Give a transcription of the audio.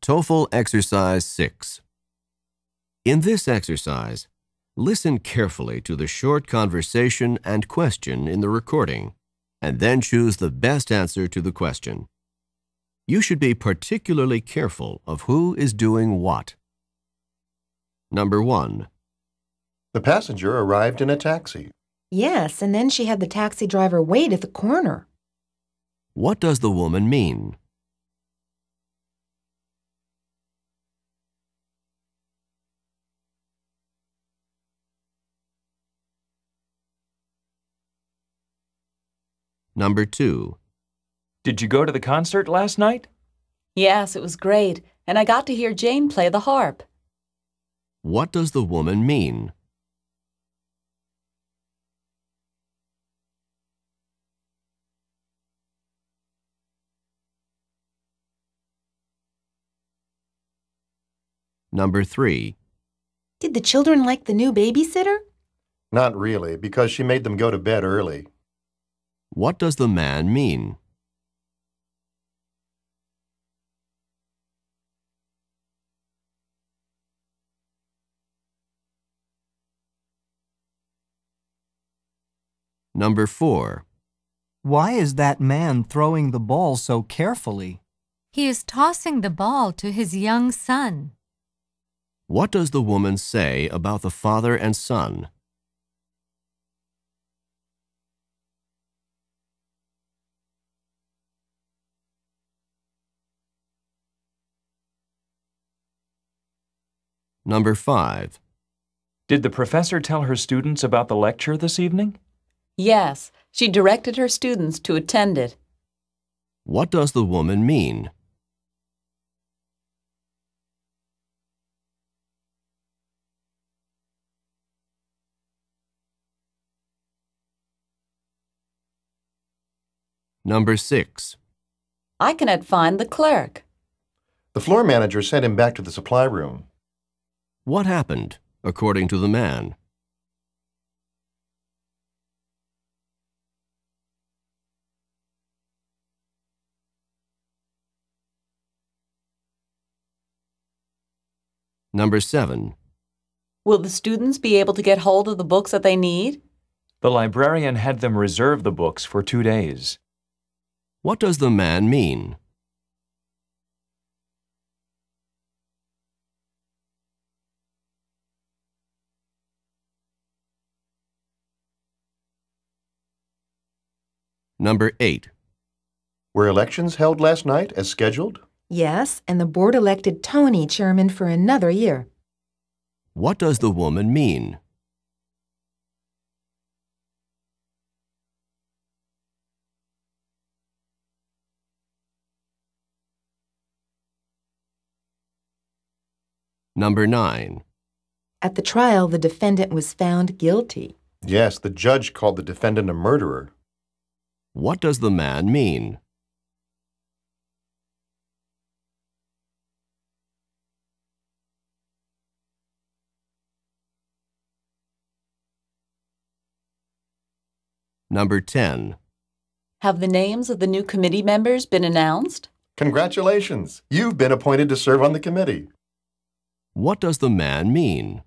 TOEFL Exercise 6. In this exercise, listen carefully to the short conversation and question in the recording, and then choose the best answer to the question. You should be particularly careful of who is doing what. Number 1. The passenger arrived in a taxi. Yes, and then she had the taxi driver wait at the corner. What does the woman mean? Number 2. Did you go to the concert last night? Yes, it was great, and I got to hear Jane play the harp. What does the woman mean? Number 3. Did the children like the new babysitter? Not really, because she made them go to bed early. What does the man mean? Number 4. Why is that man throwing the ball so carefully? He is tossing the ball to his young son. What does the woman say about the father and son? Number 5. Did the professor tell her students about the lecture this evening? Yes, she directed her students to attend it. What does the woman mean? Number 6. I cannot find the clerk. The floor manager sent him back to the supply room. What happened, according to the man? Number 7. Will the students be able to get hold of the books that they need? The librarian had them reserve the books for 2 days. What does the man mean? Number 8. Were elections held last night as scheduled? Yes, and the board elected Tony chairman for another year. What does the woman mean? Number 9. At the trial, the defendant was found guilty. Yes, the judge called the defendant a murderer. What does the man mean? Number 10. Have the names of the new committee members been announced? Congratulations! You've been appointed to serve on the committee. What does the man mean?